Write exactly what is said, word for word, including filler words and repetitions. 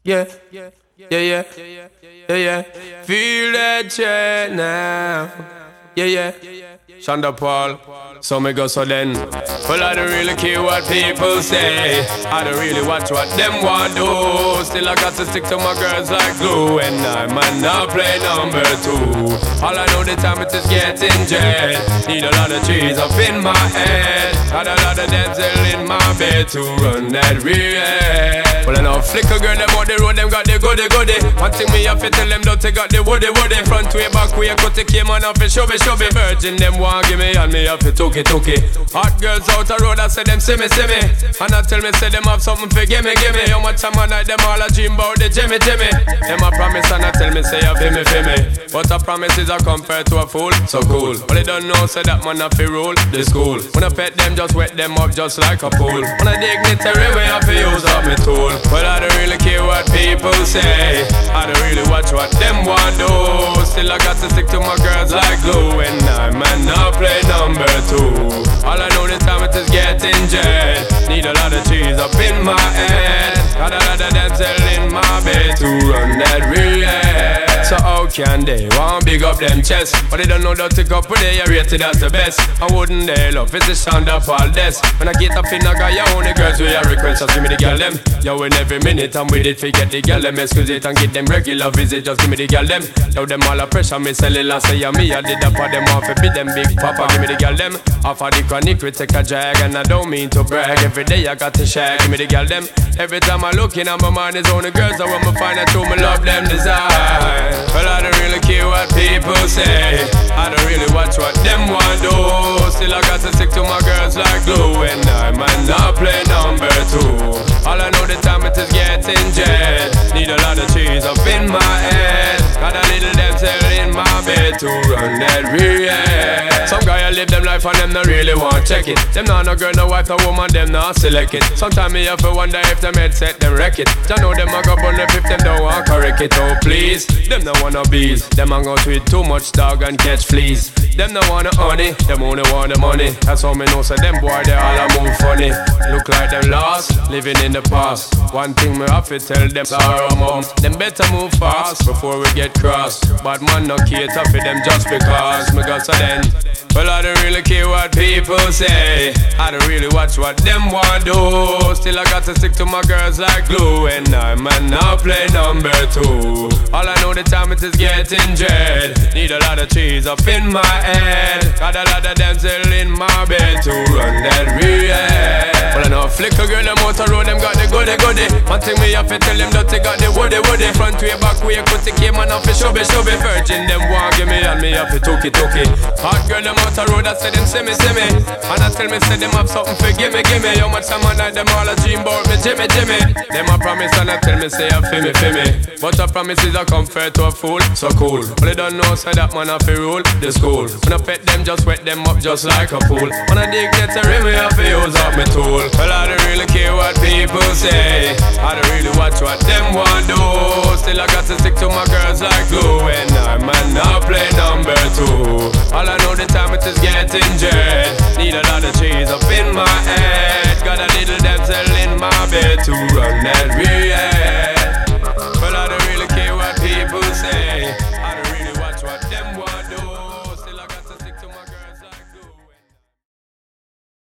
Yeah, yeah, yeah, yeah, yeah, yeah. Feel that chair now. Yeah, yeah. Shonda Paul, so me go so then. Well, I don't really care what people say. I don't really watch what them want do. Still I got to stick to my girls like glue. And I might not play number two. All I know the time it is getting jet. Need a lot of trees up in my head. Got a lot of dental in my bed to run that real. Well, I know flicker girl, them on the road, them got the goody goody. One thing me have to tell them, don't they got the woody woody. Front way, back way, cut the came on off and show me, show me. Virgin, them want give me and me have to took it, took it. Hot girls out the road, I say them see me, see me. And I tell me, say them have something for gimme, gimme. How much time I night, them all a dream about the Jimmy, Jimmy. Them a promise and I tell me, say you feel me, feel me. But a promise is a compared to a fool, so cool. But they don't know, say that man have to rule the school. When I pet them, just wet them up just like a pool. When I dignitary way, I have to use up my tool. But I don't really care what people say. I don't really watch what them want do. Still I got to stick to my girls like glue. And I might not play number two. All I know this time it is getting jet. Need a lot of cheese up in my head. Got a lot of dental in my bed to run that real. So how can they want big up them chest? But they don't know that to couple they are rated as the best. I wouldn't they love it's the sound of all this. When I get up in a guy, you only girls with your request. Just give me the girl them. Yo, in every minute I'm with it, forget the girl them. Excuse it and get them regular visit. Just give me the girl them. Yo, them all a pressure, me sell it and say yeah, me. I did that for them off, be them big papa. Give me the girl them. Off of the chronic we take a drag. And I don't mean to brag. Every day I got to share. Give me the girl them. Every time I look in at my mind is only girls. I want me find out who me love them desire. Well, I don't really care what people say. I don't really watch what them want do. Still I got to stick to my girls like glue. And I might not play number two. All I know the time it is getting jet. Need a lot of cheese up in my head. Got a little dental in my bed to run that real. Some guy I live them life and them not really want check it. Them not no girl, no wife, no woman, them not select it. Sometimes me have to wonder if them headset them wreck it. I know them a go bun up if them don't want correct it. Oh please, them no wanna bees. Them hang out with too much dog and catch fleas. Them no wanna honey, them only want the money. That's how me know say them boy they all a move funny. Look like them lost, living in the past. One thing me have to tell them sorrow mom. Them better move fast before we get crossed. But man no cater for them just because me got so then. Well I don't really care what people say. I don't really watch what them want do. Still I got to stick to my girls like glue. And I might not play number two. All I know the time it is getting jet. Need a lot of cheese up in my head. Got a lot of dental in my bed to run that real. Well I know flicker girl them out the road, them got the goody goody. One thing me have to tell them that they got the woody woody. Front way, back way, cut the came on off the shubby shubby. Virgin them want give me and me have to took it, took it. Hot girl them out the road, I say them see me, see me. And I tell me say them have something for gimme, gimme. How much time I night them all a dream about me, Jimmy, Jimmy. Them a promise and I tell me say I feel me, feel me. But a promise is a comfort to a fool, so cool. But they don't know say that man have to rule the school. When I pet them, just wet them up just like a pool. When I dignitary, me have to use up my tool. Well I don't really care what people say. I don't really watch what them want do. Still I got to stick to my girls like glue. And I might not play number two. All I know the time it is getting jet. Need a lot of cheese up in my head. Got a little dental in my bed to run that real.